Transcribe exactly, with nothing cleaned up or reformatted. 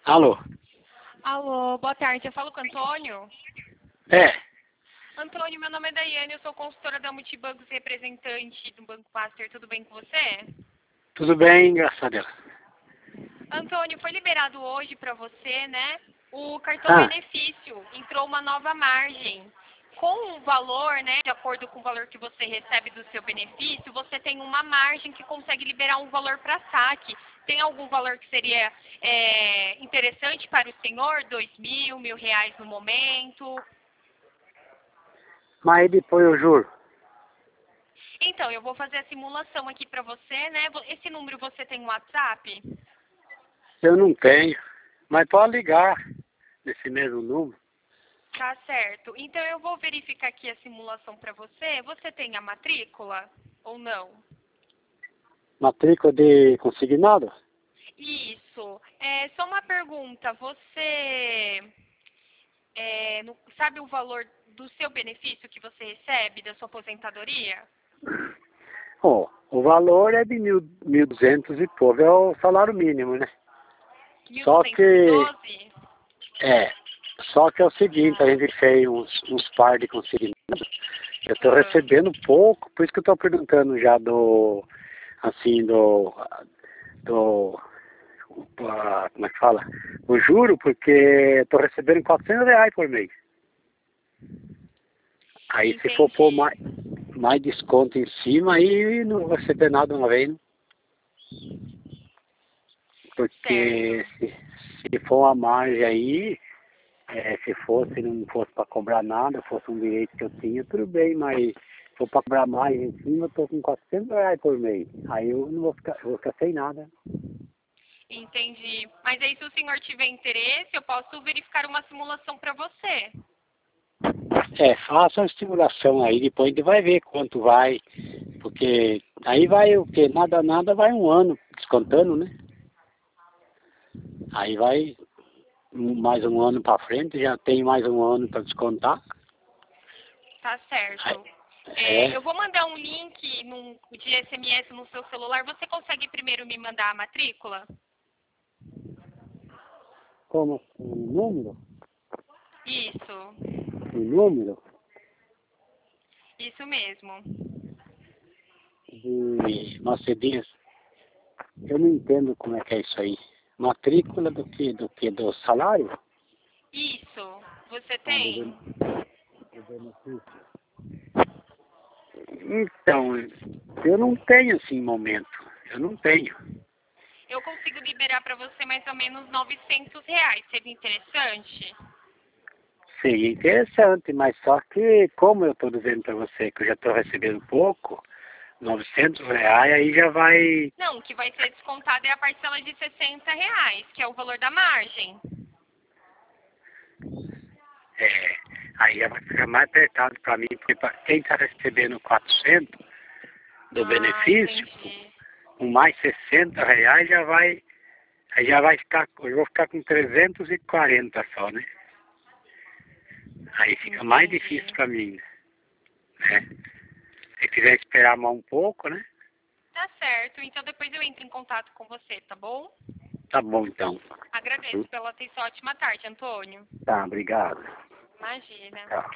Alô? Alô, boa tarde. Eu falo com o Antônio? É, Antônio, meu nome é Daiane, eu sou consultora da Multibancos, representante do Banco Master. Tudo bem com você? tudo bem, graças a Deus. Antônio, foi liberado hoje para você, né? O cartão Ah, benefício. Entrou uma nova margem. Com o valor, né, de acordo com o valor que você recebe do seu benefício, você tem uma margem que consegue liberar um valor para saque. Tem algum valor que seria é, interessante para o senhor? Dois mil, mil reais no momento? mas depois eu juro. Então, eu vou fazer a simulação aqui para você, né? Esse número você tem um WhatsApp? Eu não tenho, mas pode ligar nesse mesmo número. Tá certo. Então, eu vou verificar aqui a simulação para você. Você tem a matrícula ou não? Matrícula de consignado? Isso. É, só uma pergunta. Você é, no- sabe o valor do seu benefício que você recebe da sua aposentadoria? Ó, o valor é de mil, mil duzentos e pouco, é o salário mínimo, né? Mil Só duzentos e que, doze. é, só que é o seguinte, a gente fez uns, uns par de consignado, eu estou Ah, recebendo pouco, por isso que eu estou perguntando já do, assim, do, do, ah, como é que fala? O juro, porque estou recebendo quatrocentos reais por mês. Aí se for pôr entendi. mais, mais desconto em cima, aí não vou receber nada uma vez, né? Porque Certo. se, se for uma margem aí, é, se fosse, não fosse para cobrar nada, fosse um direito que eu tinha, tudo bem, mas se for para cobrar mais em cima, eu tô com quatrocentos reais por mês. Aí eu não vou ficar, eu vou ficar sem nada. Entendi. Mas aí, se o senhor tiver interesse, eu posso verificar uma simulação para você. É, faça a estimulação aí, depois a gente vai ver quanto vai, porque aí vai o que? Nada, nada vai um ano descontando, né? Aí vai mais um ano para frente, já tem mais um ano para descontar. Tá Aí, certo. É, é, eu vou mandar um link num, de S M S no seu celular. Você consegue primeiro me mandar a matrícula? como o número, Isso. o número Isso mesmo. de Mercedes, eu não entendo como é que é isso aí. Matrícula do que? Do que? Do salário? Isso. Você Ah, do tem? ben- do benefício. Então, eu não tenho assim momento. Eu não tenho. Eu consigo liberar para você mais ou menos novecentos reais. Seria interessante? Seria interessante, mas só que, como eu estou dizendo para você que eu já estou recebendo pouco, novecentos reais aí já vai. Não, o que vai ser descontado é a parcela de sessenta reais, que é o valor da margem. É, aí já vai ficar mais apertado para mim, porque pra quem está recebendo quatrocentos do Ah, benefício, entendi. com mais sessenta reais já vai, aí já vai ficar, eu vou ficar com trezentos e quarenta só, né? Aí fica mais difícil Entendi. para mim, né? Se quiser esperar mais um pouco, né? Tá certo. Então depois eu entro em contato com você, tá bom? Tá bom então. Agradeço pela atenção. Ótima tarde, Antônio. Tá, obrigado. Imagina. Tá.